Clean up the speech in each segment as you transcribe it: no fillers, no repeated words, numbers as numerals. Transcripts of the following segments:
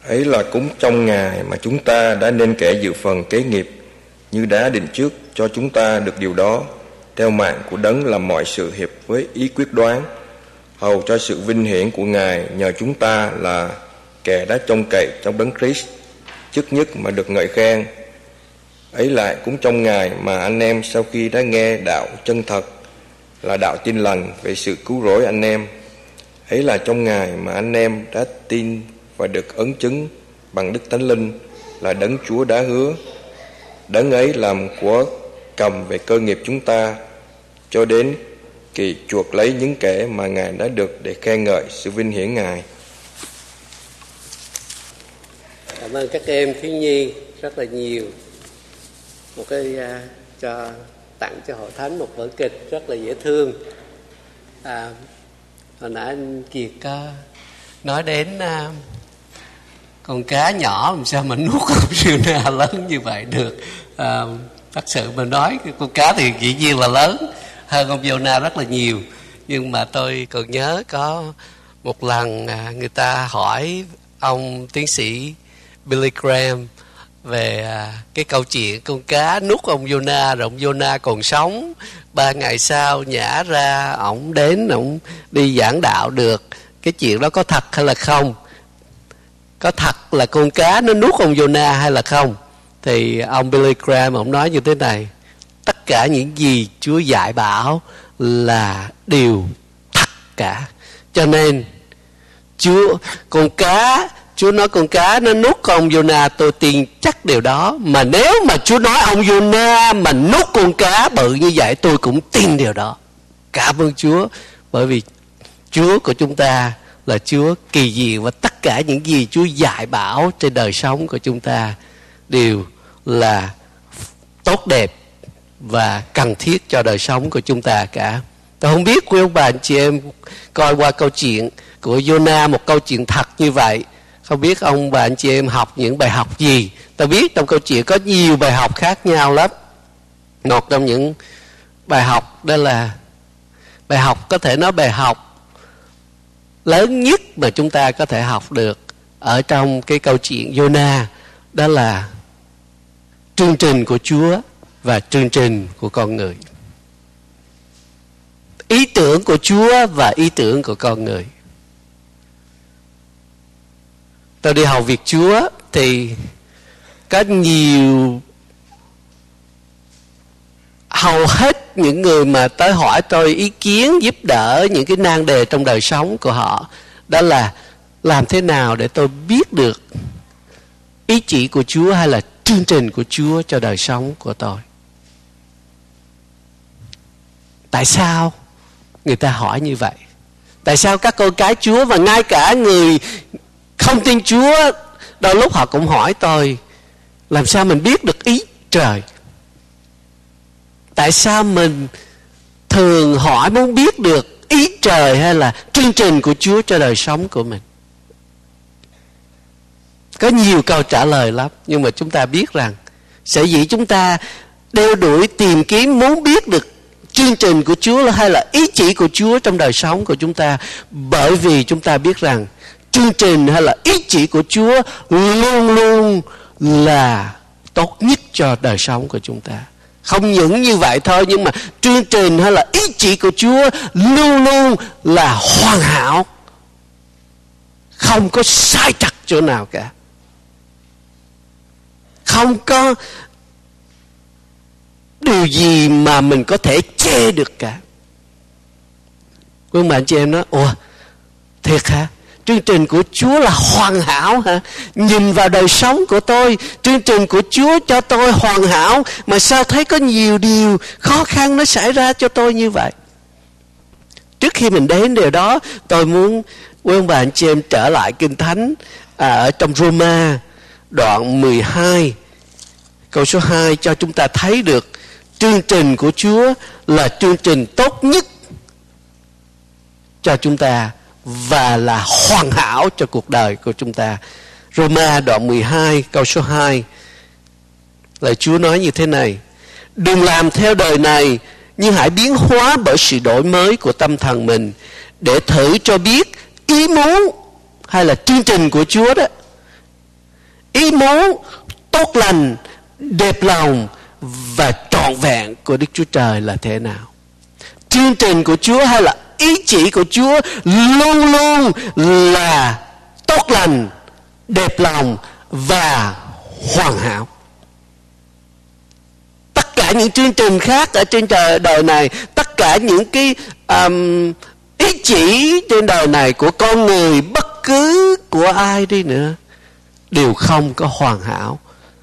Ấy là cũng trong ngày mà chúng ta đã nên kẻ dự phần kế nghiệp, như đã định trước cho chúng ta được điều đó, theo mạng của Đấng làm mọi sự hiệp với ý quyết đoán, hầu cho sự vinh hiển của Ngài nhờ chúng ta là kẻ đã trông cậy trong Đấng Christ, chức nhất mà được ngợi khen. Ấy lại cũng trong ngày mà anh em sau khi đã nghe đạo chân thật, là đạo tin lành về sự cứu rỗi anh em, ấy là trong ngày mà anh em đã tin và được ấn chứng bằng Đức Thánh Linh, là Đấng Chúa đã hứa. Đấng ấy làm của cầm về cơ nghiệp chúng ta, cho đến kỳ chuộc lấy những kẻ mà Ngài đã được, để khen ngợi sự vinh hiển Ngài. Cảm ơn các em thiếu nhi rất là nhiều. Một cái tặng cho hội thánh một vở kịch rất là dễ thương. Hồi nãy anh Kiệt có nói đến con cá nhỏ làm sao mà nuốt con Jonah lớn như vậy được. Thật sự mà nói con cá thì dĩ nhiên là lớn hơn ông Jonah rất là nhiều. Nhưng mà tôi còn nhớ có một lần người ta hỏi ông tiến sĩ Billy Graham về cái câu chuyện con cá nuốt ông Jonah, rồi ông Jonah còn sống. 3 ngày sau nhả ra, ổng đến, ổng đi giảng đạo được. Cái chuyện đó có thật hay là không? Có thật là con cá nó nuốt ông Jonah hay là không? Thì ông Billy Graham ổng nói như thế này: tất cả những gì Chúa dạy bảo là điều thật cả. Cho nên Chúa nói con cá nó nuốt con Jonah, tôi tin chắc điều đó. Mà nếu mà Chúa nói ông Jonah mà nuốt con cá bự như vậy, tôi cũng tin điều đó. Cảm ơn Chúa, bởi vì Chúa của chúng ta là Chúa kỳ diệu, và tất cả những gì Chúa dạy bảo trên đời sống của chúng ta đều là tốt đẹp và cần thiết cho đời sống của chúng ta cả. Tôi không biết quý ông bà anh chị em coi qua câu chuyện của Jonah, một câu chuyện thật như vậy, không biết ông bà anh chị em học những bài học gì. Tôi biết trong câu chuyện có nhiều bài học khác nhau lắm. Một trong những bài học đó là bài học, có thể nói bài học lớn nhất mà chúng ta có thể học được ở trong cái câu chuyện Jonah, đó là chương trình của Chúa và chương trình của con người. Ý tưởng của Chúa và ý tưởng của con người. Tôi đi học việc Chúa thì có nhiều, hầu hết những người mà tới hỏi tôi ý kiến giúp đỡ những cái nan đề trong đời sống của họ, đó là làm thế nào để tôi biết được ý chỉ của Chúa hay là chương trình của Chúa cho đời sống của tôi. Tại sao người ta hỏi như vậy? Tại sao các con cái Chúa và ngay cả người không tin Chúa đôi lúc họ cũng hỏi tôi, làm sao mình biết được ý trời? Tại sao mình thường hỏi muốn biết được ý trời hay là chương trình của Chúa cho đời sống của mình? Có nhiều câu trả lời lắm, nhưng mà chúng ta biết rằng sở dĩ chúng ta đeo đuổi tìm kiếm muốn biết được chương trình của Chúa hay là ý chỉ của Chúa trong đời sống của chúng ta, bởi vì chúng ta biết rằng chương trình hay là ý chỉ của Chúa luôn luôn là tốt nhất cho đời sống của chúng ta. Không những như vậy thôi, nhưng mà chương trình hay là ý chỉ của Chúa luôn luôn là hoàn hảo, không có sai trật chỗ nào cả, không có điều gì mà mình có thể chê được cả. Quý bạn chị em nói, ủa thiệt hả? Chương trình của Chúa là hoàn hảo hả? Nhìn vào đời sống của tôi, chương trình của Chúa cho tôi hoàn hảo, mà sao thấy có nhiều điều khó khăn nó xảy ra cho tôi như vậy? Trước khi mình đến điều đó, tôi muốn quý ông bà anh chị em trở lại Kinh Thánh ở trong Roma đoạn 12 câu số 2 cho chúng ta thấy được chương trình của Chúa là chương trình tốt nhất cho chúng ta và là hoàn hảo cho cuộc đời của chúng ta. Roma đoạn 12 câu số 2, lời Chúa nói như thế này: đừng làm theo đời này, nhưng hãy biến hóa bởi sự đổi mới của tâm thần mình, để thử cho biết ý muốn hay là chương trình của Chúa đó ý muốn tốt lành, đẹp lòng và trọn vẹn của Đức Chúa Trời là thế nào. Chương trình của Chúa hay là ý chỉ của Chúa luôn luôn là tốt lành, đẹp lòng và hoàn hảo. Tất cả những chương trình khác ở trên đời này, tất cả những cái ý chỉ trên đời này của con người, bất cứ của ai đi nữa, đều không có hoàn hảo.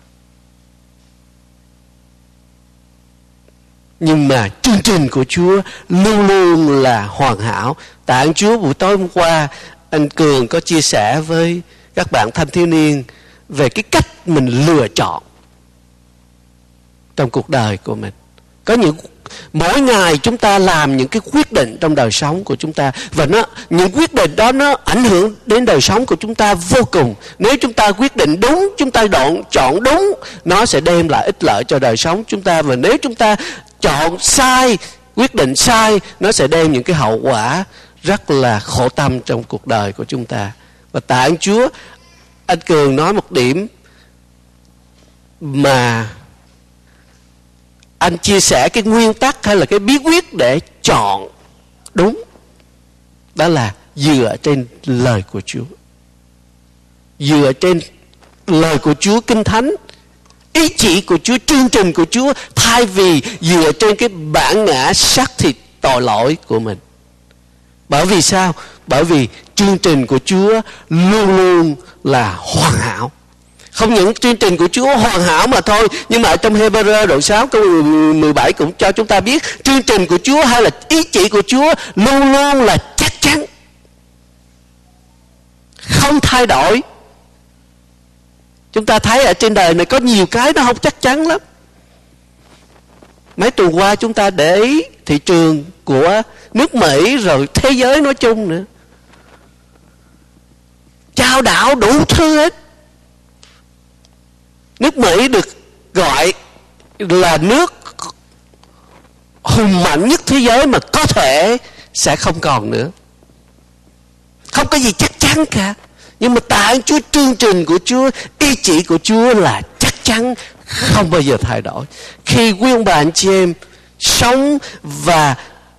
Nhưng mà chương trình của Chúa luôn luôn là hoàn hảo. Tạ ơn Chúa, buổi tối hôm qua anh Cường có chia sẻ với các bạn thanh thiếu niên về cái cách mình lựa chọn trong cuộc đời của mình. Có mỗi ngày chúng ta làm những cái quyết định trong đời sống của chúng ta, và những quyết định đó nó ảnh hưởng đến đời sống của chúng ta vô cùng. Nếu chúng ta quyết định đúng, chúng ta chọn đúng, nó sẽ đem lại ích lợi cho đời sống chúng ta. Và nếu chúng ta chọn sai, quyết định sai, nó sẽ đem những cái hậu quả rất là khổ tâm trong cuộc đời của chúng ta. Và tạ ơn Chúa, anh Cường nói một điểm mà anh chia sẻ cái nguyên tắc hay là cái bí quyết để chọn đúng, đó là dựa trên lời của Chúa, dựa trên lời của Chúa Kinh Thánh, ý chỉ của Chúa, chương trình của Chúa, thay vì dựa trên cái bản ngã xác thịt tội lỗi của mình. Bởi vì sao? Bởi vì chương trình của Chúa luôn luôn là hoàn hảo. Không những chương trình của Chúa hoàn hảo mà thôi, nhưng mà ở trong Hebrew đoạn 6 câu 17 cũng cho chúng ta biết chương trình của Chúa hay là ý chỉ của Chúa luôn luôn là chắc chắn, không thay đổi. Chúng ta thấy ở trên đời này có nhiều cái nó không chắc chắn lắm. Mấy tuần qua chúng ta để ý thị trường của nước Mỹ rồi thế giới nói chung nữa, chao đảo đủ thứ hết. Nước Mỹ được gọi là nước hùng mạnh nhất thế giới mà có thể sẽ không còn nữa. Không có gì chắc chắn cả. Nhưng mà tạ ơn Chúa, chương trình của Chúa, ý chỉ của Chúa là chắc chắn, không bao giờ thay đổi. Khi quý ông bà anh chị em sống và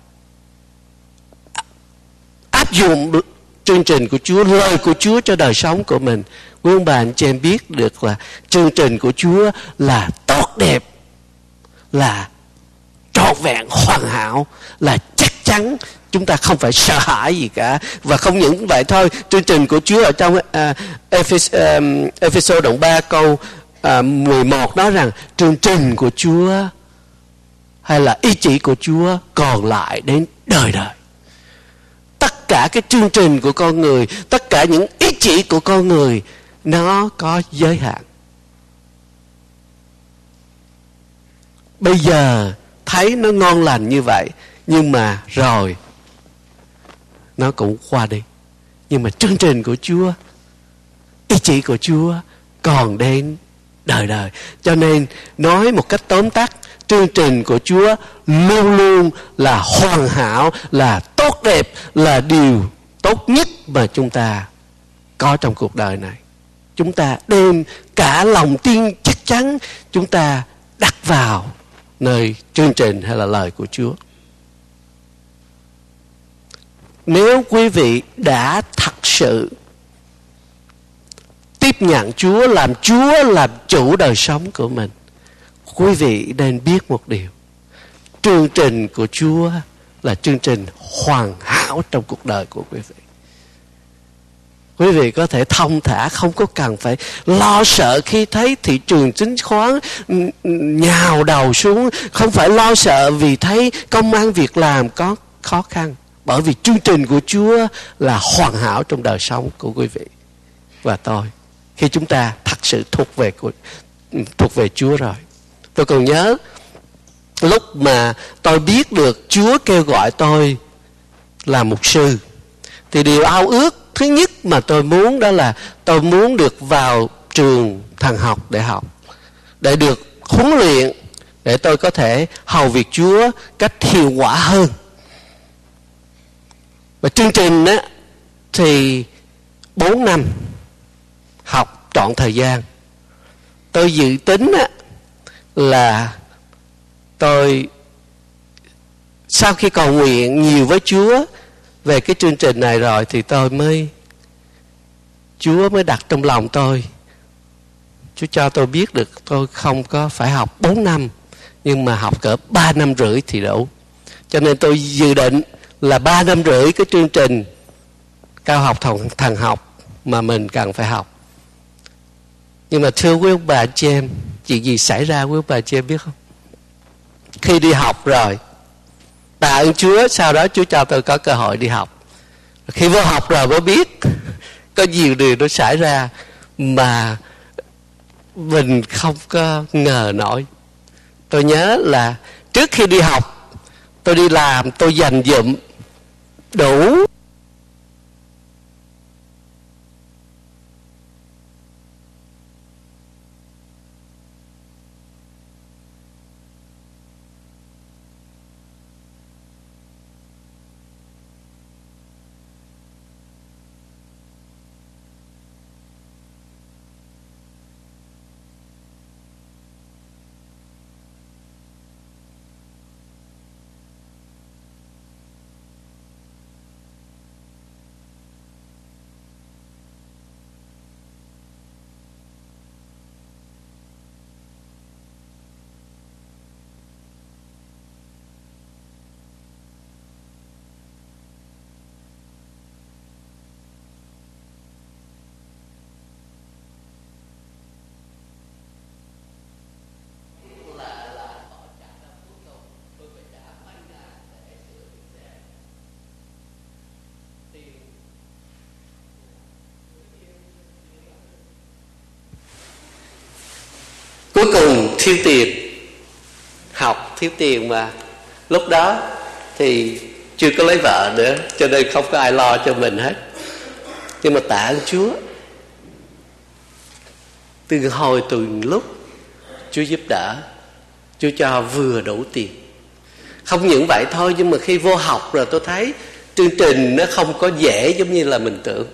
áp dụng chương trình của Chúa, lời của Chúa cho đời sống của mình, quý ông bà anh chị em biết được là chương trình của Chúa là tốt đẹp, là trọn vẹn, hoàn hảo, là chắc chắn. Chúng ta không phải sợ hãi gì cả. Và không những vậy thôi, chương trình của Chúa ở trong Ê-phê-sô đoạn 3 câu 11 nói rằng chương trình của Chúa hay là ý chỉ của Chúa còn lại đến đời đời. Tất cả cái chương trình của con người, tất cả những ý chỉ của con người, nó có giới hạn. Bây giờ thấy nó ngon lành như vậy, nhưng mà rồi nó cũng qua đi. Nhưng mà chương trình của Chúa, ý chỉ của Chúa còn đến đời đời. Cho nên nói một cách tóm tắt, chương trình của Chúa luôn luôn là hoàn hảo, là tốt đẹp, là điều tốt nhất mà chúng ta có trong cuộc đời này. Chúng ta đem cả lòng tin chắc chắn, chúng ta đặt vào nơi chương trình hay là lời của Chúa. Nếu quý vị đã thật sự tiếp nhận Chúa, làm Chúa làm chủ đời sống của mình, quý vị nên biết một điều: chương trình của Chúa là chương trình hoàn hảo trong cuộc đời của quý vị. Quý vị có thể thông thả, không có cần phải lo sợ khi thấy thị trường chứng khoán nhào đầu xuống, không phải lo sợ vì thấy công ăn việc làm có khó khăn. Bởi vì chương trình của Chúa là hoàn hảo trong đời sống của quý vị và tôi, khi chúng ta thật sự thuộc về Chúa rồi. Tôi còn nhớ lúc mà tôi biết được Chúa kêu gọi tôi là mục sư, thì điều ao ước thứ nhất mà tôi muốn đó là tôi muốn được vào trường thần học để học, để được huấn luyện, để tôi có thể hầu việc Chúa cách hiệu quả hơn. Và chương trình á, thì 4 năm học trọn thời gian. tôi dự tính là tôi sau khi cầu nguyện nhiều với Chúa về cái chương trình này rồi thì Chúa mới đặt trong lòng tôi. Chúa cho tôi biết được tôi không có phải học 4 năm, nhưng mà học cỡ 3 năm rưỡi thì đủ. Cho nên tôi dự định là 3 năm rưỡi cái chương trình cao học thần học mà mình cần phải học. Nhưng mà thưa quý ông bà anh chị em, chuyện gì xảy ra quý ông bà anh chị em biết không? Khi đi học rồi, tạ ơn Chúa, sau đó Chúa cho tôi có cơ hội đi học. Khi vô học rồi mới biết có nhiều điều nó xảy ra mà mình không có ngờ nổi. Tôi nhớ là trước khi đi học, tôi đi làm, tôi dành dụm đủ cuối cùng thiếu tiền. Học thiếu tiền mà lúc đó thì chưa có lấy vợ nữa, cho nên không có ai lo cho mình hết. Nhưng mà tạ ơn Chúa, từ hồi từ lúc Chúa giúp đỡ, Chúa cho vừa đủ tiền. Không những vậy thôi, nhưng mà khi vô học rồi tôi thấy chương trình nó không có dễ giống như là mình tưởng.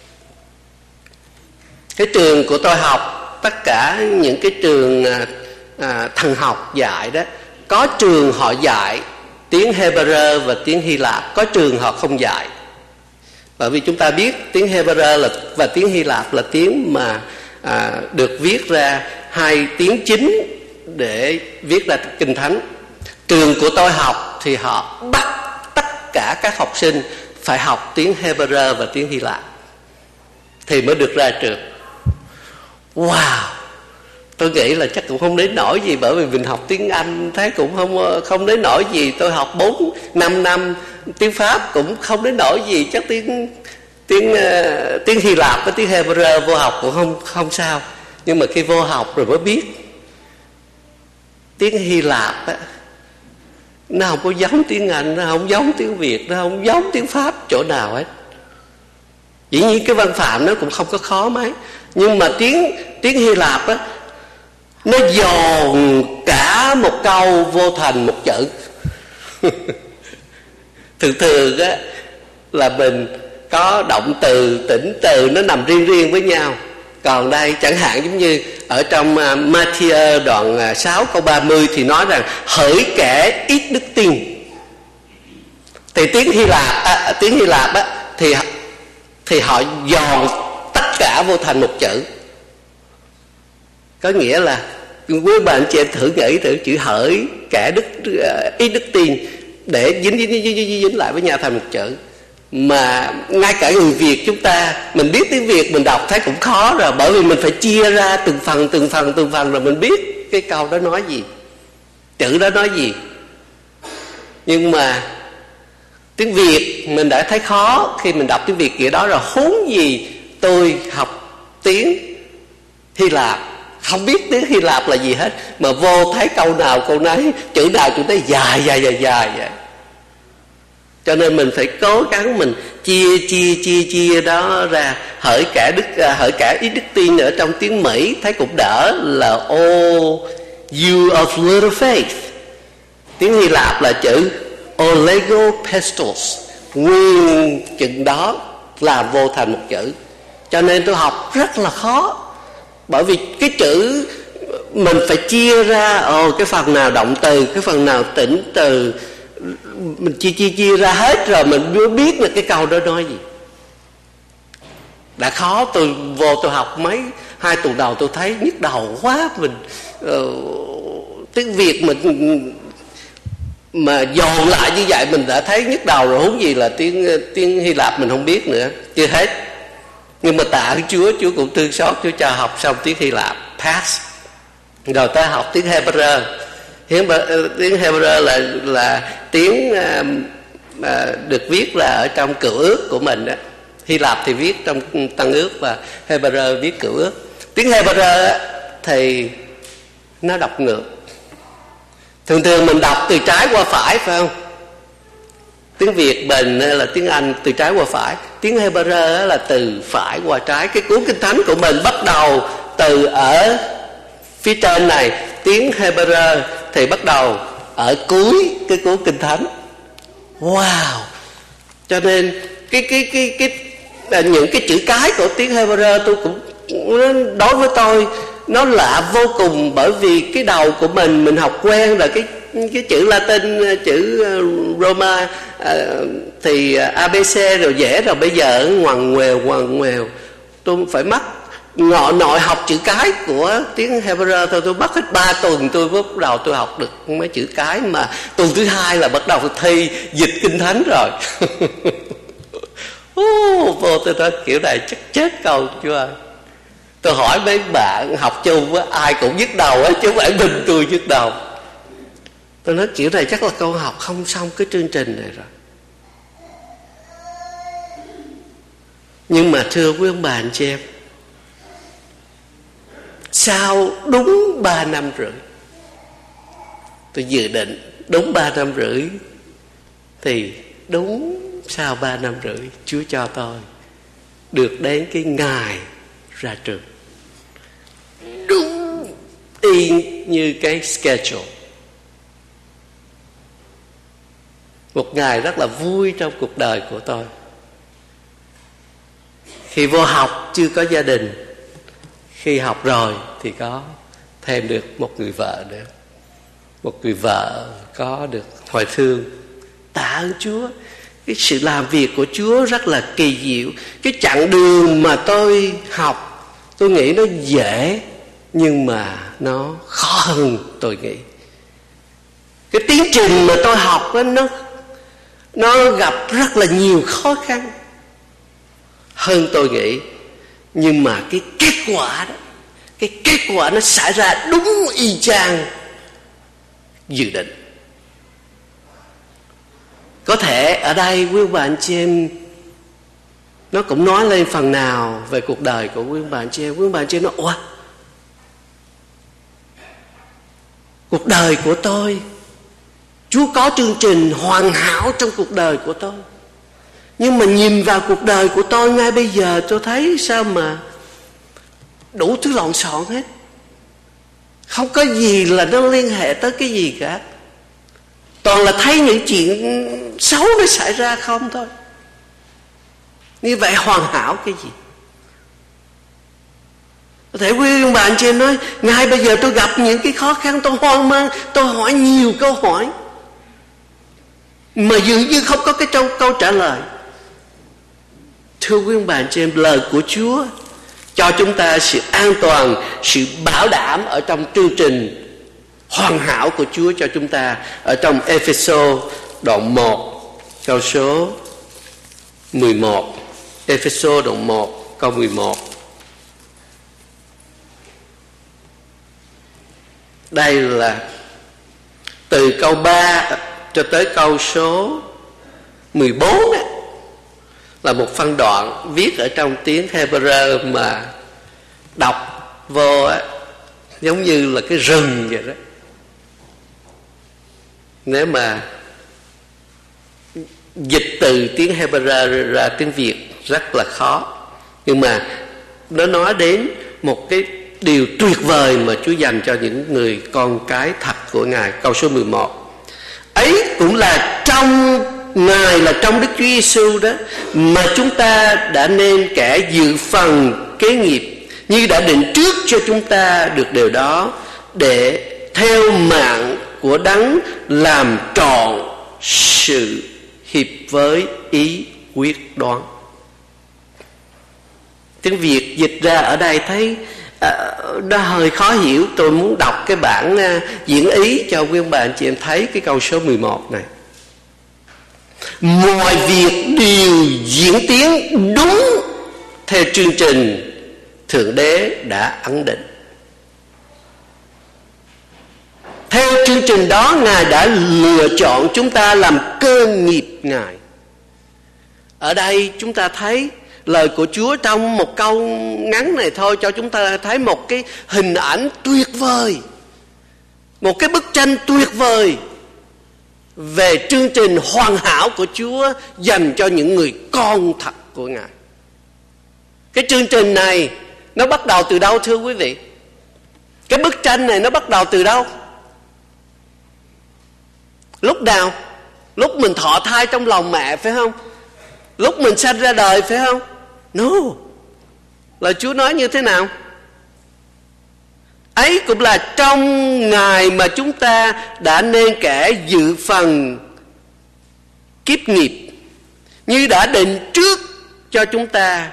Cái trường của tôi học, tất cả những cái trường thần học dạy đó, có trường họ dạy tiếng Hebrew và tiếng Hy Lạp, có trường họ không dạy. Bởi vì chúng ta biết tiếng Hebrew và tiếng Hy Lạp là tiếng mà được viết ra hai tiếng chính để viết ra Kinh Thánh. Trường của tôi học thì họ bắt tất cả các học sinh phải học tiếng Hebrew và tiếng Hy Lạp thì mới được ra trường. Wow! Tôi nghĩ là chắc cũng không đến nổi gì, bởi vì mình học tiếng Anh thấy cũng không đến nổi gì. Tôi học 4-5 năm tiếng Pháp cũng không đến nổi gì, chắc tiếng Hy Lạp với tiếng Hebrew vô học cũng không sao. Nhưng mà khi vô học rồi mới biết tiếng Hy Lạp á, nó không có giống tiếng Anh, nó không giống tiếng Việt, nó không giống tiếng Pháp chỗ nào hết. Dĩ nhiên cái văn phạm nó cũng không có khó mấy, nhưng mà tiếng Hy Lạp á, nó dồn cả một câu vô thành một chữ. thường á là mình có động từ, tĩnh từ, nó nằm riêng với nhau. Còn đây chẳng hạn giống như ở trong Matthew đoạn 6 câu 30 thì nói rằng hỡi kẻ ít đức tin. Thì tiếng Hy Lạp á, thì họ dồn tất cả vô thành một chữ. Có nghĩa là quý bạn chị thử nghĩ thử chữ hỡi kẻ ít đức tin để dính lại với nhau thành một chữ. Mà ngay cả người Việt chúng ta, mình biết tiếng Việt mình đọc thấy cũng khó rồi, bởi vì mình phải chia ra từng phần rồi mình biết cái câu đó nói gì, chữ đó nói gì. Nhưng mà tiếng Việt mình đã thấy khó khi mình đọc tiếng Việt kiểu đó rồi, huống gì tôi học tiếng Hy Lạp, không biết tiếng Hy Lạp là gì hết, mà vô thấy câu nào câu nấy, chữ nào chữ nấy dài vậy. Cho nên mình phải cố gắng mình chia đó ra. Hỡi cả ít đức tin ở trong tiếng Mỹ thấy cũng đỡ là oh you of little faith. Tiếng Hy Lạp là chữ olego pistos, nguyên chừng đó làm vô thành một chữ. Cho nên tôi học rất là khó, bởi vì cái chữ mình phải chia ra cái phần nào động từ, cái phần nào tĩnh từ, mình chia ra hết rồi mình mới biết là cái câu đó nói gì. Đã khó, tôi vô tôi học 2 tuần đầu tôi thấy nhức đầu quá. Mình tiếng Việt mà dồn lại như vậy mình đã thấy nhức đầu rồi, huống gì là tiếng Hy Lạp mình không biết nữa. Chưa hết, nhưng mà tạ ơn Chúa cũng thương xót, Chúa cho học xong tiếng Hy Lạp pass, rồi ta học tiếng Hebrew. Tiếng Hebrew là tiếng được viết là ở trong Cựu Ước của mình đó. Hy Lạp thì viết trong Tân Ước và Hebrew viết Cựu Ước. Tiếng Hebrew thì nó đọc ngược. Thường mình đọc từ trái qua phải, phải không? Tiếng Việt mình là tiếng Anh từ trái qua phải. Tiếng Hebrew là từ phải qua trái. Cái cuốn Kinh Thánh của mình bắt đầu từ ở phía trên này. Tiếng Hebrew thì bắt đầu ở cuối cái cuốn Kinh Thánh. Wow! Cho nên những cái chữ cái của tiếng Hebrew tôi cũng, đối với tôi nó lạ vô cùng, bởi vì cái đầu của mình học quen là cái chữ Latin, chữ Roma thì ABC rồi dễ, rồi bây giờ ngoằn ngoèo tôi phải mất nội học chữ cái của tiếng Hebrew thôi. Tôi mất hết 3 tuần tôi bắt đầu tôi học được mấy chữ cái, mà tuần thứ 2 là bắt đầu thi dịch Kinh Thánh rồi. Vô tôi nói kiểu này chắc chết câu Chúa ơi. Tôi hỏi mấy bạn học chung á, ai cũng nhức đầu á, chứ không phải mình tôi nhức đầu. Tôi nói kiểu này chắc là câu học không xong cái chương trình này rồi. Nhưng mà thưa quý ông bà anh chị em, sau đúng 3 năm rưỡi, tôi dự định đúng 3 năm rưỡi, thì đúng sau 3 năm rưỡi Chúa cho tôi được đến cái ngày ra trường, đúng y như cái schedule. Một ngày rất là vui trong cuộc đời của tôi. Khi vô học chưa có gia đình, khi học rồi thì có thêm được một người vợ nữa. Một người vợ có được hồi thương. Tạ ơn Chúa. Cái sự làm việc của Chúa rất là kỳ diệu. Cái chặng đường mà tôi học, tôi nghĩ nó dễ, nhưng mà nó khó hơn tôi nghĩ. Cái tiến trình mà tôi học đó, nó gặp rất là nhiều khó khăn hơn tôi nghĩ. Nhưng mà cái kết quả đó, cái kết quả nó xảy ra đúng y chang dự định. Có thể ở đây quý ông bà anh chị em, nó cũng nói lên phần nào về cuộc đời của quý ông bà anh chị em. Quý ông bà anh chị em nói: ủa, cuộc đời của tôi, Chúa có chương trình hoàn hảo trong cuộc đời của tôi. Nhưng mà nhìn vào cuộc đời của tôi ngay bây giờ, tôi thấy sao mà đủ thứ lộn xộn hết. Không có gì là nó liên hệ tới cái gì cả. Toàn là thấy những chuyện xấu nó xảy ra không thôi. Như vậy hoàn hảo cái gì? Có thể quý ông bà anh chị em nói: ngay bây giờ tôi gặp những cái khó khăn, tôi hoang mang, tôi hỏi nhiều câu hỏi mà dường như không có cái câu trả lời. Thưa quý ông bà anh chị em, lời của Chúa cho chúng ta sự an toàn, sự bảo đảm ở trong chương trình hoàn hảo của Chúa cho chúng ta. Ở trong Ê-phê-sô đoạn 1 câu số 11. Ê-phê-sô đoạn 1 câu 11. Đây là từ câu 3 cho tới câu số 14 đó, là một phân đoạn viết ở trong tiếng Hebrew mà đọc vô á, giống như là cái rừng vậy đó. Nếu mà dịch từ tiếng Hebrew ra tiếng Việt rất là khó. Nhưng mà nó nói đến một cái điều tuyệt vời mà Chúa dành cho những người con cái thật của Ngài. Câu số 11: ấy cũng là trong Ngài, là trong Đức Chúa Giêsu đó, mà chúng ta đã nên kẻ dự phần kế nghiệp, như đã định trước cho chúng ta được điều đó, để theo mạng của Đấng làm trọn sự hiệp với ý quyết đoán. Tiếng Việt dịch ra ở đây thấy nó hơi khó hiểu. Tôi muốn đọc cái bản diễn ý cho quý ông bà anh chị em thấy cái câu số 11 này. Mọi việc đều diễn tiến đúng theo chương trình Thượng Đế đã ấn định. Theo chương trình đó, Ngài đã lựa chọn chúng ta làm cơ nghiệp Ngài. Ở đây chúng ta thấy lời của Chúa trong một câu ngắn này thôi cho chúng ta thấy một cái hình ảnh tuyệt vời, một cái bức tranh tuyệt vời về chương trình hoàn hảo của Chúa dành cho những người con thật của Ngài. Cái chương trình này nó bắt đầu từ đâu thưa quý vị? Cái bức tranh này nó bắt đầu từ đâu? Lúc nào? Lúc mình thọ thai trong lòng mẹ phải không? Lúc mình sanh ra đời phải không? No. Lời Chúa nói như thế nào? Ấy cũng là trong ngày mà chúng ta đã nên kẻ dự phần kiếp nghiệp, như đã định trước cho chúng ta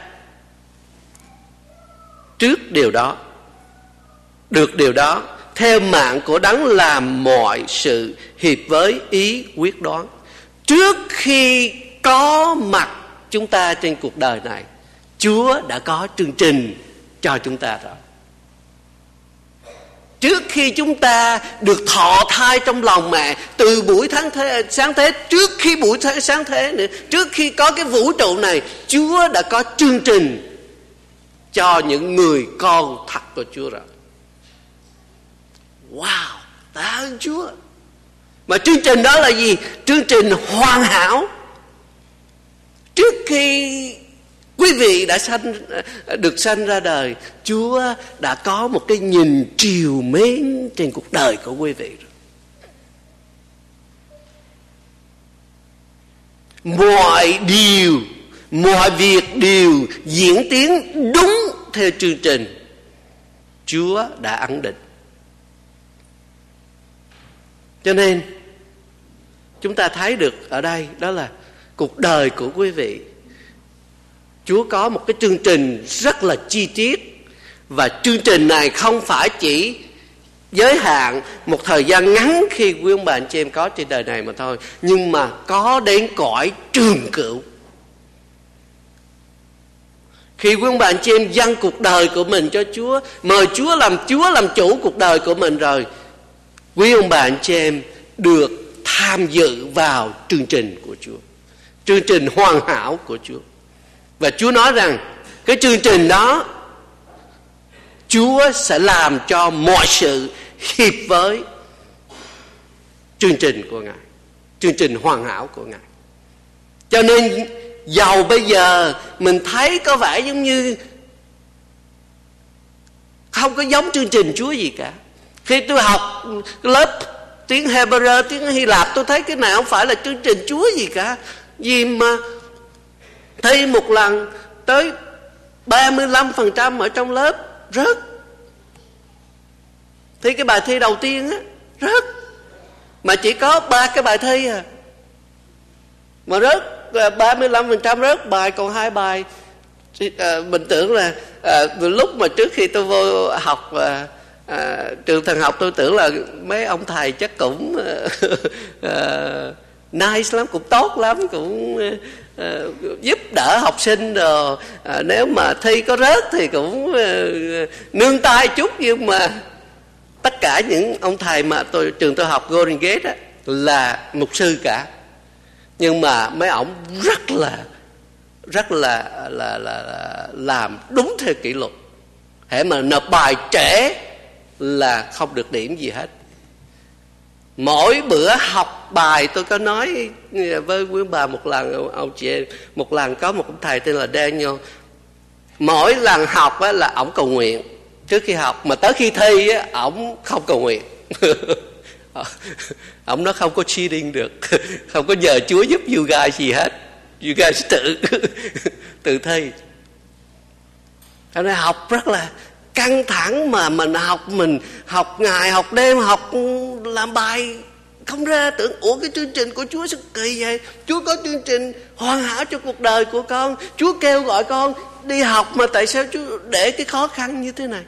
trước điều đó, được điều đó, theo mạng của Đấng làm mọi sự hiệp với ý quyết đoán. Trước khi có mặt chúng ta trên cuộc đời này, Chúa đã có chương trình cho chúng ta rồi. Trước khi chúng ta được thọ thai trong lòng mẹ, từ buổi sáng thế, trước khi buổi sáng thế nữa, trước khi có cái vũ trụ này, Chúa đã có chương trình cho những người con thật của Chúa rồi. Wow, tạ ơn Chúa. Mà chương trình đó là gì? Chương trình hoàn hảo. Trước khi quý vị đã được sanh ra đời, Chúa đã có một cái nhìn trìu mến trên cuộc đời của quý vị rồi. Mọi việc đều diễn tiến đúng theo chương trình Chúa đã ấn định. Cho nên chúng ta thấy được ở đây đó là cuộc đời của quý vị, Chúa có một cái chương trình rất là chi tiết. Và chương trình này không phải chỉ giới hạn một thời gian ngắn khi quý ông bà anh chị em có trên đời này mà thôi, nhưng mà có đến cõi trường cửu. Khi quý ông bà anh chị em dâng cuộc đời của mình cho Chúa, mời Chúa làm chủ cuộc đời của mình rồi, quý ông bà anh chị em được tham dự vào chương trình của Chúa, chương trình hoàn hảo của Chúa. Và Chúa nói rằng cái chương trình đó Chúa sẽ làm cho mọi sự hiệp với chương trình của Ngài, chương trình hoàn hảo của Ngài. Cho nên dầu bây giờ mình thấy có vẻ giống như không có giống chương trình Chúa gì cả. Khi tôi học lớp tiếng Hebrew, tiếng Hy Lạp, tôi thấy cái này không phải là chương trình Chúa gì cả. Vì mà thi một lần tới 35% ở trong lớp rớt. Thi cái bài thi đầu tiên á, rớt. Mà chỉ có 3 cái bài thi à. Mà rớt 35% rớt bài, còn 2 bài mình tưởng là lúc mà trước khi tôi vô học trường thần học, tôi tưởng là mấy ông thầy chắc cũng nice lắm, cũng tốt lắm, cũng giúp đỡ học sinh rồi. Nếu mà thi có rớt thì cũng nương tay chút. Nhưng mà tất cả những ông thầy mà trường tôi học Golden Gate á, là mục sư cả. Nhưng mà mấy ổng rất là làm đúng theo kỷ luật. Hễ mà nộp bài trễ là không được điểm gì hết. Mỗi bữa học bài, tôi có nói với quý bà một lần, ông chị em, một lần có một ông thầy tên là Daniel. Mỗi lần học á, là ổng cầu nguyện trước khi học, mà tới khi thi á, ổng không cầu nguyện. Ổng nói không có cheating được, không có nhờ Chúa giúp you guys gì hết, you guys tự thi. Cho nên học rất là căng thẳng mà mình học ngày học đêm, học làm bài không ra, tưởng ủa cái chương trình của Chúa sao kỳ vậy? Chúa có chương trình hoàn hảo cho cuộc đời của con, Chúa kêu gọi con đi học mà tại sao Chúa để cái khó khăn như thế này?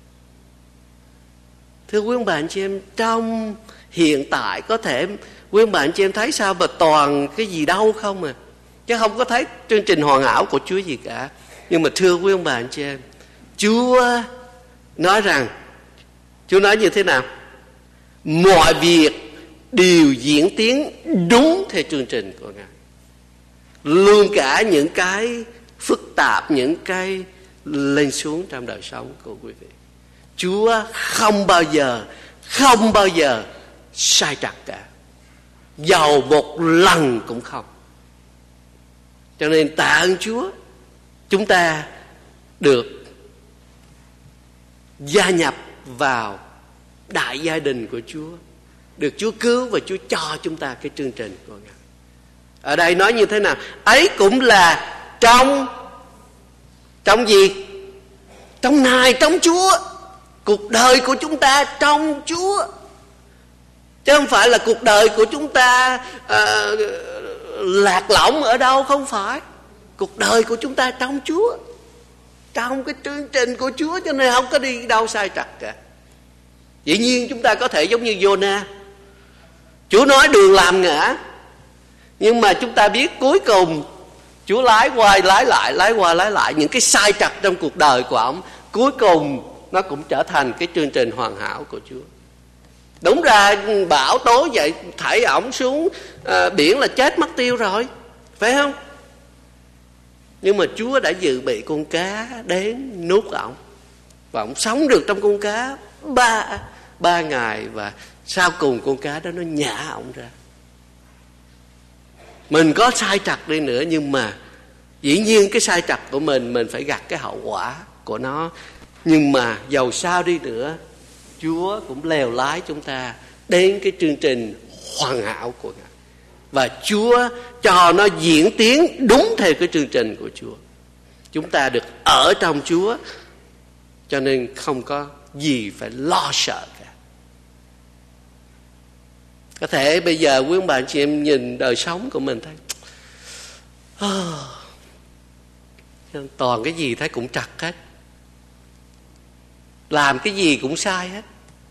Thưa quý ông bà anh chị em, trong hiện tại có thể quý ông bà anh chị em thấy sao mà toàn cái gì đâu không à, chứ không có thấy chương trình hoàn hảo của Chúa gì cả. Nhưng mà thưa quý ông bà anh chị em, Chúa nói rằng, Chúa nói như thế nào? Mọi việc đều diễn tiến đúng theo chương trình của Ngài. Luôn cả những cái phức tạp, những cái lên xuống trong đời sống của quý vị, Chúa không bao giờ sai trật cả, dầu một lần cũng không. Cho nên tạ ơn Chúa, chúng ta được gia nhập vào đại gia đình của Chúa, được Chúa cứu và Chúa cho chúng ta cái chương trình của Ngài. Ở đây nói như thế nào? Ấy cũng là trong gì? Trong Ngài, trong Chúa. Cuộc đời của chúng ta trong Chúa, chứ không phải là cuộc đời của chúng ta lạc lõng ở đâu. Không phải. Cuộc đời của chúng ta trong Chúa, trong cái chương trình của Chúa, cho nên không có đi đâu sai trật cả. Dĩ nhiên chúng ta có thể giống như Jonah, Chúa nói đường làm ngã, nhưng mà chúng ta biết cuối cùng Chúa lái qua lái lại những cái sai trật trong cuộc đời của ông, cuối cùng nó cũng trở thành cái chương trình hoàn hảo của Chúa. Đúng ra bão tố vậy thảy ổng xuống biển là chết mất tiêu rồi, phải không? Nhưng mà Chúa đã dự bị con cá đến nuốt ổng, và ổng sống được trong con cá ba ngày, và sau cùng con cá đó nó nhả ổng ra. Mình có sai trật đi nữa, nhưng mà dĩ nhiên cái sai trật của mình phải gặt cái hậu quả của nó. Nhưng mà dầu sao đi nữa, Chúa cũng lèo lái chúng ta đến cái chương trình hoàn hảo của Ngài, và Chúa cho nó diễn tiến đúng theo cái chương trình của Chúa. Chúng ta được ở trong Chúa, cho nên không có gì phải lo sợ cả. Có thể bây giờ quý ông bà chị em nhìn đời sống của mình thấy toàn cái gì thấy cũng trật hết, làm cái gì cũng sai hết.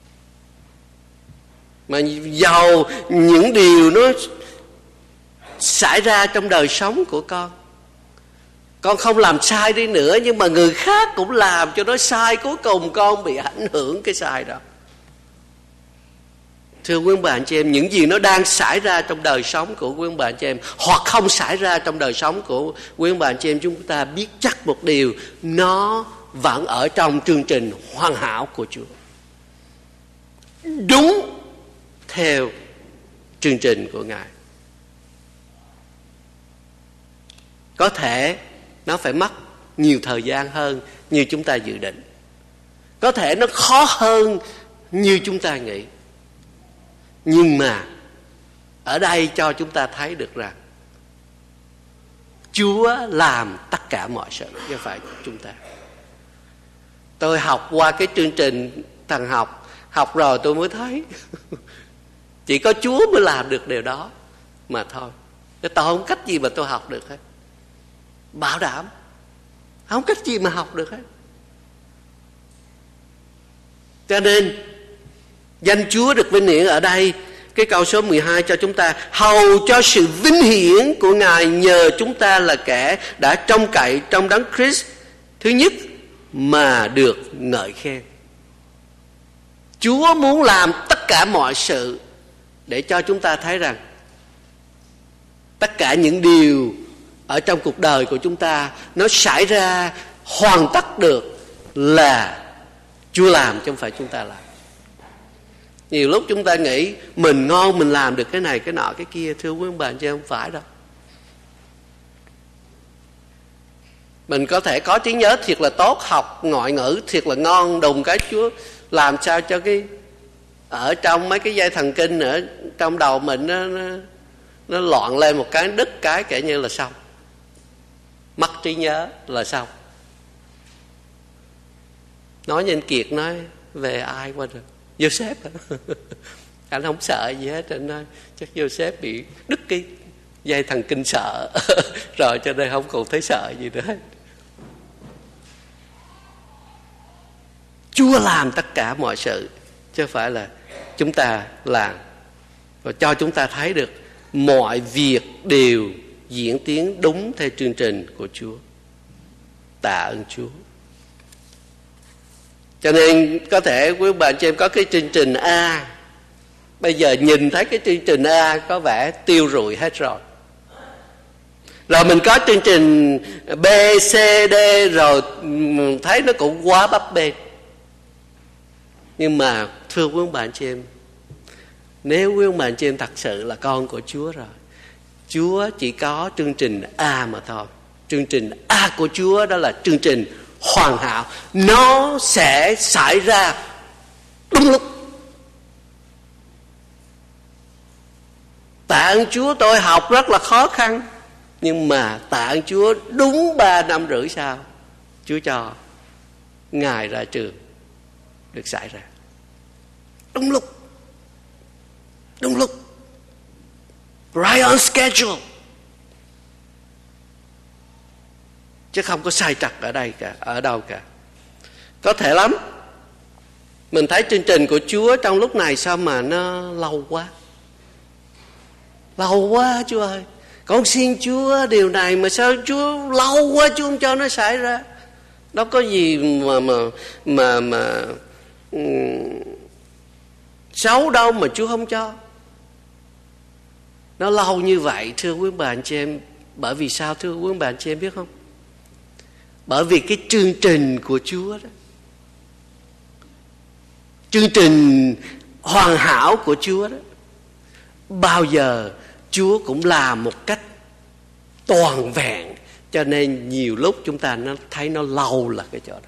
Mà dầu những điều nó xảy ra trong đời sống của con không làm sai đi nữa, nhưng mà người khác cũng làm cho nó sai, cuối cùng con bị ảnh hưởng cái sai đó. Thưa quý ông bà anh chị em, những gì nó đang xảy ra trong đời sống của quý ông bà anh chị em, hoặc không xảy ra trong đời sống của quý ông bà anh chị em, chúng ta biết chắc một điều, nó vẫn ở trong chương trình hoàn hảo của Chúa, đúng theo chương trình của Ngài. Có thể nó phải mất nhiều thời gian hơn như chúng ta dự định, có thể nó khó hơn như chúng ta nghĩ, nhưng mà ở đây cho chúng ta thấy được rằng Chúa làm tất cả mọi sự, chứ không phải chúng ta. Tôi học qua cái chương trình thần học rồi tôi mới thấy chỉ có Chúa mới làm được điều đó mà thôi. Tôi không cách gì mà tôi học được hết, bảo đảm không cách gì mà học được hết. Cho nên danh Chúa được vinh hiển ở đây, cái câu số 12 cho chúng ta: hầu cho sự vinh hiển của Ngài nhờ chúng ta là kẻ đã trông cậy trong Đấng Christ, thứ nhất mà được ngợi khen. Chúa muốn làm tất cả mọi sự để cho chúng ta thấy rằng tất cả những điều ở trong cuộc đời của chúng ta nó xảy ra hoàn tất được là Chúa làm, chứ không phải chúng ta làm. Nhiều lúc chúng ta nghĩ mình ngon, mình làm được cái này, cái nọ, cái kia. Thưa quý ông bà chứ không phải đâu. Mình có thể có trí nhớ thiệt là tốt, học ngoại ngữ thiệt là ngon, đùng cái Chúa làm sao cho cái ở trong mấy cái dây thần kinh ở trong đầu mình nó loạn lên một cái, đứt cái kể như là xong, mất trí nhớ là xong. Nói như anh Kiệt nói, về ai qua rồi? Joseph hả? Anh không sợ gì hết. Anh nói chắc Joseph bị đứt cái dây thần kinh sợ rồi, cho nên không còn thấy sợ gì nữa. Chúa làm tất cả mọi sự, chứ không phải là chúng ta làm. Và cho chúng ta thấy được mọi việc đều diễn tiến đúng theo chương trình của Chúa. Tạ ơn Chúa. Cho nên có thể quý bạn chị em có cái chương trình A, bây giờ nhìn thấy cái chương trình A có vẻ tiêu rụi hết rồi. Rồi mình có chương trình B, C, D, rồi thấy nó cũng quá bấp bênh. Nhưng mà thưa quý bạn chị em, nếu quý bạn chị em thật sự là con của Chúa rồi, Chúa chỉ có chương trình A mà thôi. Chương trình A của Chúa đó là chương trình hoàn hảo. Nó sẽ xảy ra đúng lúc. Tạ ơn Chúa, tôi học rất là khó khăn, nhưng mà tạ ơn Chúa, đúng 3 năm rưỡi sau Chúa cho Ngài ra trường được xảy ra. Đúng lúc. Đúng lúc. Right on schedule. Chứ không có sai trật ở đây cả, ở đâu cả. Có thể lắm. Mình thấy chương trình của Chúa trong lúc này sao mà nó lâu quá. Lâu quá Chúa ơi. Con xin Chúa điều này mà sao Chúa lâu quá Chúa không cho nó xảy ra. Đâu có gì mà xấu đâu mà Chúa không cho. Nó lâu như vậy thưa quý bà anh chị em. Bởi vì sao thưa quý bà anh chị em biết không? Bởi vì cái chương trình của Chúa đó, chương trình hoàn hảo của Chúa đó, bao giờ Chúa cũng làm một cách toàn vẹn. Cho nên nhiều lúc chúng ta nó thấy nó lâu là cái chỗ đó.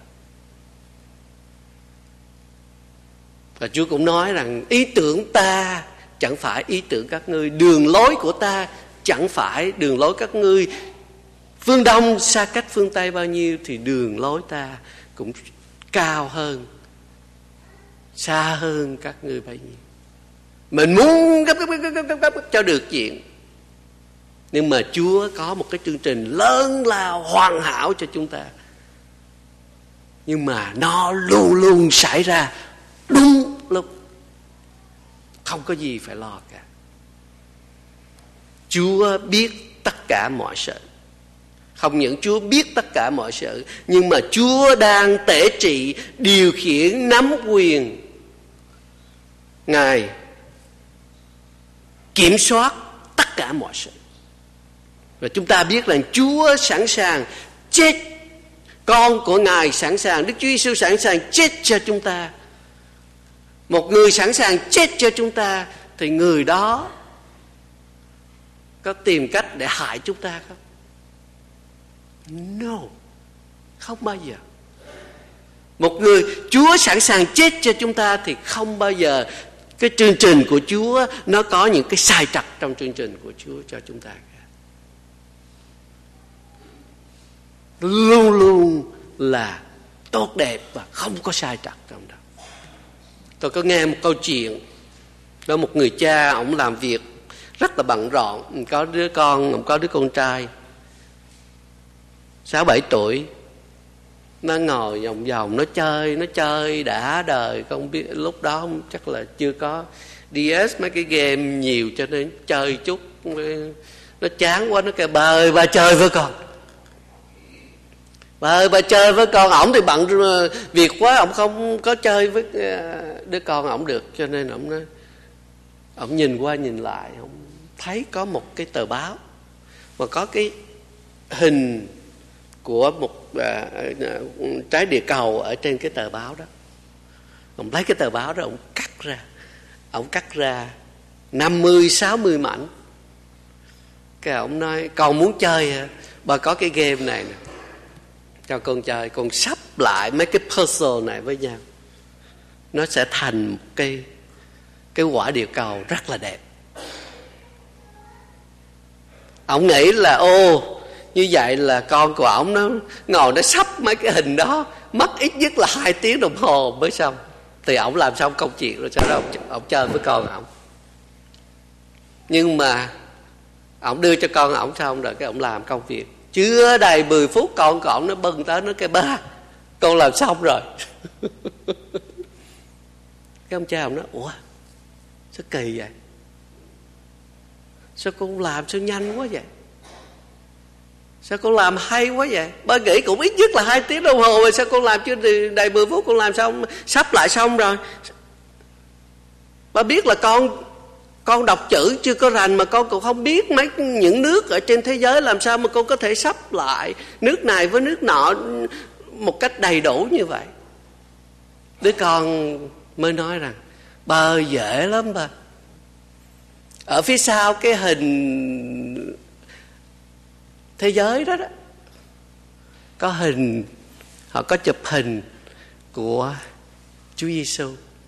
Và Chúa cũng nói rằng ý tưởng ta chẳng phải ý tưởng các ngươi, đường lối của ta chẳng phải đường lối các ngươi. Phương Đông xa cách phương Tây bao nhiêu thì đường lối ta cũng cao hơn, xa hơn các ngươi bấy nhiêu. Mình muốn gấp cho được chuyện, nhưng mà Chúa có một cái chương trình lớn lao hoàn hảo cho chúng ta. Nhưng mà nó luôn luôn xảy ra đúng lúc, không có gì phải lo cả. Chúa biết tất cả mọi sự. Không những Chúa biết tất cả mọi sự, nhưng mà Chúa đang tể trị, điều khiển, nắm quyền. Ngài kiểm soát tất cả mọi sự. Và chúng ta biết rằng Chúa sẵn sàng chết. Con của Ngài sẵn sàng, Đức Chúa Giêsu sẵn sàng chết cho chúng ta. Một người sẵn sàng chết cho chúng ta thì người đó có tìm cách để hại chúng ta không? No, không bao giờ. Một người Chúa sẵn sàng chết cho chúng ta thì không bao giờ cái chương trình của Chúa nó có những cái sai trật trong chương trình của Chúa cho chúng ta cả. Luôn luôn là tốt đẹp và không có sai trật trong đó. Tôi có nghe một câu chuyện đó, một người cha, ông làm việc rất là bận rộn, có đứa con, ông có đứa con trai 6-7 tuổi. Nó ngồi vòng vòng nó chơi đã đời. Không biết lúc đó chắc là chưa có DS, mấy cái game nhiều, cho nên chơi chút nó chán quá, nó kêu bà ơi bà chơi với con, bà ơi bà chơi với con. Ổng thì bận việc quá, ổng không có chơi với đứa con ổng được, cho nên ổng nói, ổng nhìn qua nhìn lại, ổng thấy có một cái tờ báo mà có cái hình của một trái địa cầu ở trên cái tờ báo đó. Ông lấy cái tờ báo đó, ông cắt ra 50-60 mảnh. Cái ông nói con muốn chơi hả? Bà có cái game này nè, cho con chơi. Con sắp lại mấy cái puzzle này với nhau, nó sẽ thành một cái quả địa cầu rất là đẹp. Ông nghĩ là như vậy là con của ổng nó ngồi nó sắp mấy cái hình đó mất ít nhất là 2 tiếng đồng hồ mới xong. Thì ổng làm xong công chuyện rồi sau đó ổng chơi với con ổng. Nhưng mà ổng đưa cho con ổng xong rồi cái ổng làm công việc, chưa đầy 10 phút con của ổng nó bưng tới nó kêu ba, con làm xong rồi. Cái ông cha ổng nói ủa sao kỳ vậy, sao con làm sao nhanh quá vậy, sao con làm hay quá vậy. Ba nghĩ cũng ít nhất là 2 tiếng đồng hồ rồi, sao con làm chưa đầy 10 phút con làm xong, sắp lại xong rồi. Ba biết là con đọc chữ chưa có rành, mà con cũng không biết mấy những nước ở trên thế giới làm sao mà con có thể sắp lại nước này với nước nọ một cách đầy đủ như vậy. Đứa con mới nói rằng ba ơi dễ lắm ba. Ở phía sau cái hình thế giới đó có hình, họ có chụp hình của Chúa Giêsu.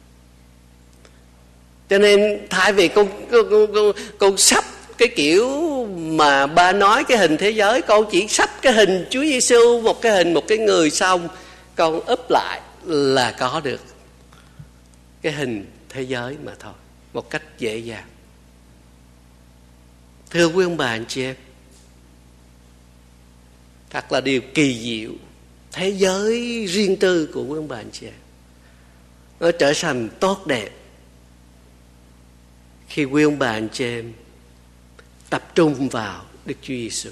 Cho nên thay vì con sắp cái kiểu mà ba nói cái hình thế giới, con chỉ sắp cái hình Chúa Giêsu, một cái hình một cái người xong con úp lại là có được cái hình thế giới mà thôi, một cách dễ dàng. Thưa quý ông bà anh chị em, thật là điều kỳ diệu, thế giới riêng tư của quý ông bà anh chị em nó trở thành tốt đẹp khi quý ông bà anh chị em tập trung vào Đức Chúa Giêsu,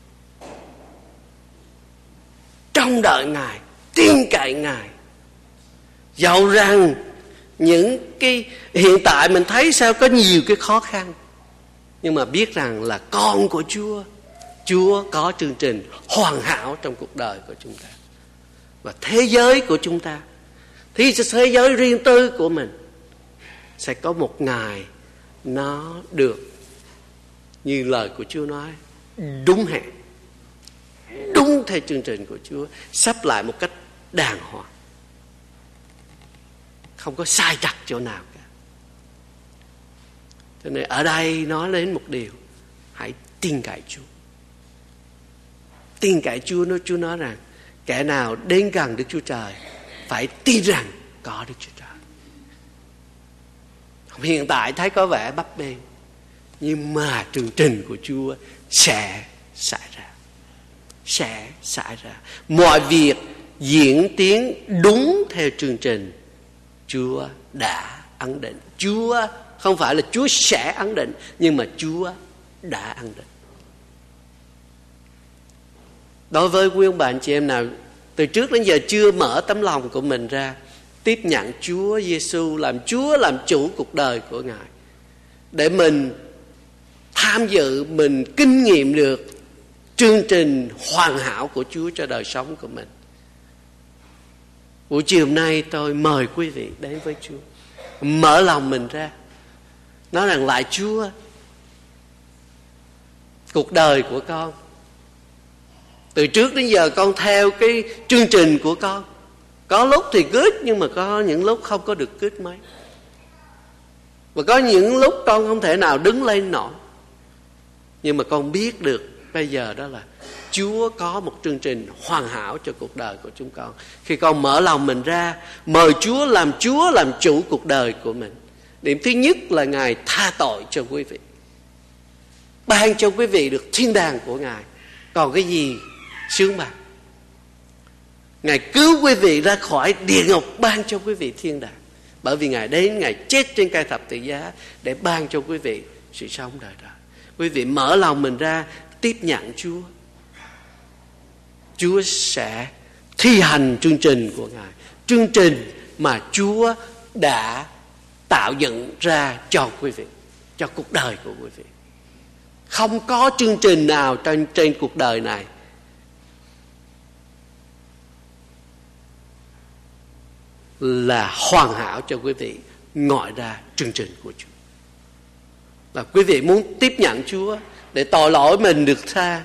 trông đợi Ngài, tin cậy Ngài. Dẫu rằng những cái hiện tại mình thấy sao có nhiều cái khó khăn, nhưng mà biết rằng là con của Chúa, Chúa có chương trình hoàn hảo trong cuộc đời của chúng ta. Và thế giới của chúng ta, thì thế giới riêng tư của mình sẽ có một ngày nó được như lời của Chúa nói, đúng hẹn, đúng theo chương trình của Chúa, sắp lại một cách đàng hoàng, không có sai trật chỗ nào cả. Cho nên ở đây nói đến một điều, hãy tin cậy Chúa. Tin cậy Chúa, Chúa nói rằng kẻ nào đến gần Đức Chúa Trời phải tin rằng có Đức Chúa Trời. Hiện tại thấy có vẻ bấp bênh, nhưng mà chương trình của Chúa sẽ xảy ra. Sẽ xảy ra. Mọi việc diễn tiến đúng theo chương trình Chúa đã ấn định. Chúa không phải là Chúa sẽ ấn định, nhưng mà Chúa đã ấn định. Đối với quý ông bà anh chị em nào từ trước đến giờ chưa mở tấm lòng của mình ra tiếp nhận Chúa Giêsu làm Chúa, làm chủ cuộc đời của Ngài, để mình tham dự, mình kinh nghiệm được chương trình hoàn hảo của Chúa cho đời sống của mình, buổi chiều hôm nay tôi mời quý vị đến với Chúa, mở lòng mình ra, nói rằng lại Chúa, cuộc đời của con từ trước đến giờ con theo cái chương trình của con, có lúc thì good nhưng mà có những lúc không có được good mấy, và có những lúc con không thể nào đứng lên nổi. Nhưng mà con biết được bây giờ đó là Chúa có một chương trình hoàn hảo cho cuộc đời của chúng con. Khi con mở lòng mình ra, mời Chúa làm chủ cuộc đời của mình. Điểm thứ nhất là Ngài tha tội cho quý vị, ban cho quý vị được thiên đàng của Ngài. Còn cái gì sướng bằng? Ngài cứu quý vị ra khỏi địa ngục, ban cho quý vị thiên đàng. Bởi vì Ngài đến, Ngài chết trên cây thập tự giá để ban cho quý vị sự sống đời đời. Quý vị mở lòng mình ra, tiếp nhận Chúa, Chúa sẽ thi hành chương trình của Ngài, chương trình mà Chúa đã tạo dựng ra cho quý vị, cho cuộc đời của quý vị. Không có chương trình nào trên cuộc đời này là hoàn hảo cho quý vị ngoài ra chương trình của Chúa. Và quý vị muốn tiếp nhận Chúa để tội lỗi mình được tha,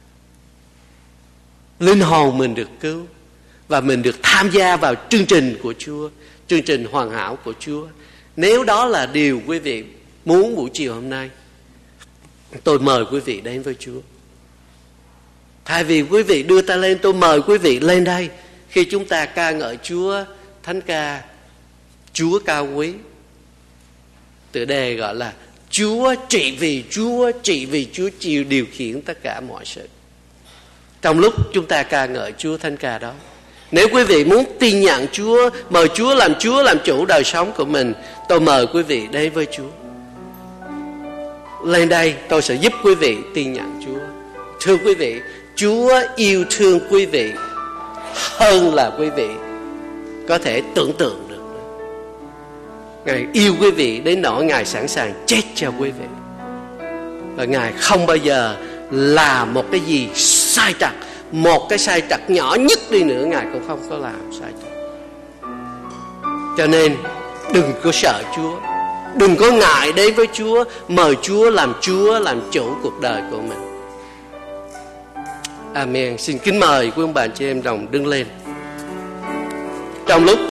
linh hồn mình được cứu, và mình được tham gia vào chương trình của Chúa, chương trình hoàn hảo của Chúa. Nếu đó là điều quý vị muốn buổi chiều hôm nay, tôi mời quý vị đến với Chúa. Thay vì quý vị đưa tay lên, tôi mời quý vị lên đây Khi chúng ta ca ngợi Chúa, thánh ca Chúa cao quý, tựa đề gọi là Chúa, trị vì Chúa chịu điều khiển tất cả mọi sự. Trong lúc chúng ta ca ngợi Chúa thánh ca đó, nếu quý vị muốn tin nhận Chúa, mời Chúa làm chủ đời sống của mình, tôi mời quý vị đến với Chúa. Lên đây tôi sẽ giúp quý vị tin nhận Chúa. Thưa quý vị, Chúa yêu thương quý vị hơn là quý vị có thể tưởng tượng được. Ngài yêu quý vị đến nỗi Ngài sẵn sàng chết cho quý vị. Và Ngài không bao giờ làm một cái gì sai trật. Một cái sai trật nhỏ nhất đi nữa Ngài cũng không có làm sai trật. Cho nên đừng có sợ Chúa, đừng có ngại đến với Chúa, mời Chúa làm chủ cuộc đời của mình. Amen. Xin kính mời quý ông bà chị em đồng đứng lên. Trong lúc